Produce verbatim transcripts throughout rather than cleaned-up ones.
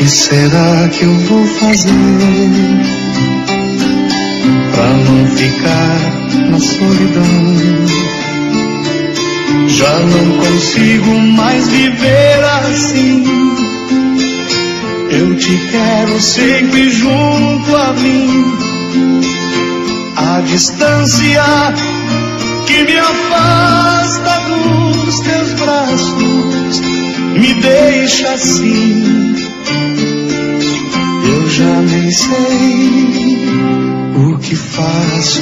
que será que eu vou fazer pra não ficar na solidão? Já não consigo mais viver assim. Eu te quero sempre junto a mim. A distância que me afasta dos teus braços me deixa assim. Eu já nem sei o que faço.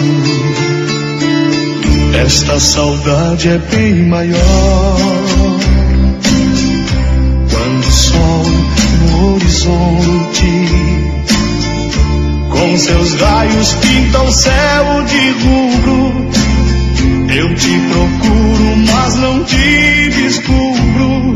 Esta saudade é bem maior quando o sol no horizonte com seus raios pinta o céu de rubro. Eu te procuro, mas não te descubro.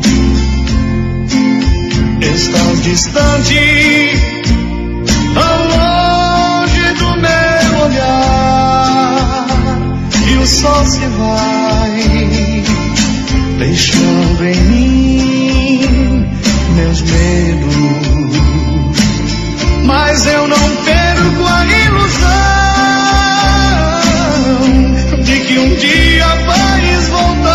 Estás distante, tão longe do meu olhar, e o sol se vai, deixando em mim meus medos. Mas eu não perco a ilusão de que um dia vais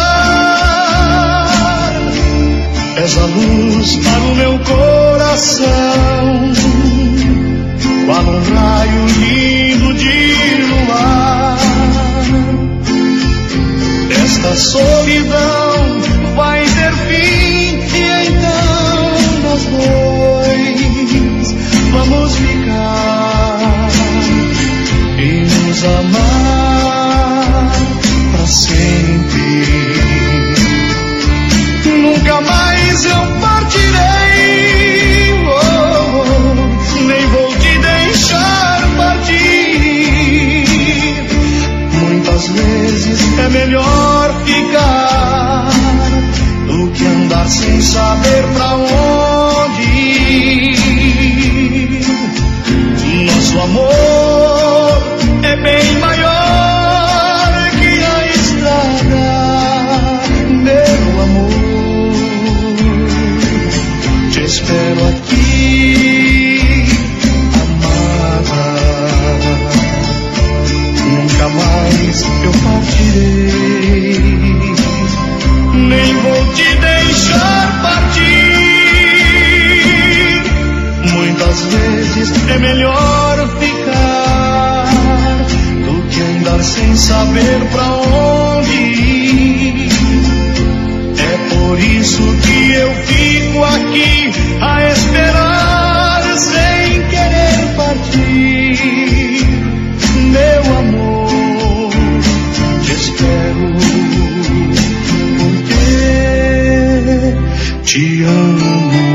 voltar. És a luz para o meu coração, qual um raio lindo de luar. Esta solidão vai ter fim e então nós dois vamos ficar e nos amar pra sempre. Nunca mais eu partirei, oh, nem vou te deixar partir. Muitas vezes é melhor ficar do que andar sem saber pra onde ir. Nosso amor é bem maior que a estrada, meu amor. Te espero aqui, amada. Nunca mais eu partirei, nem vou te deixar partir. Muitas vezes é melhor ficar do que andar sem saber pra onde ir. É por isso que eu fico aqui a esperar sem querer partir. Meu amor, te espero porque te amo.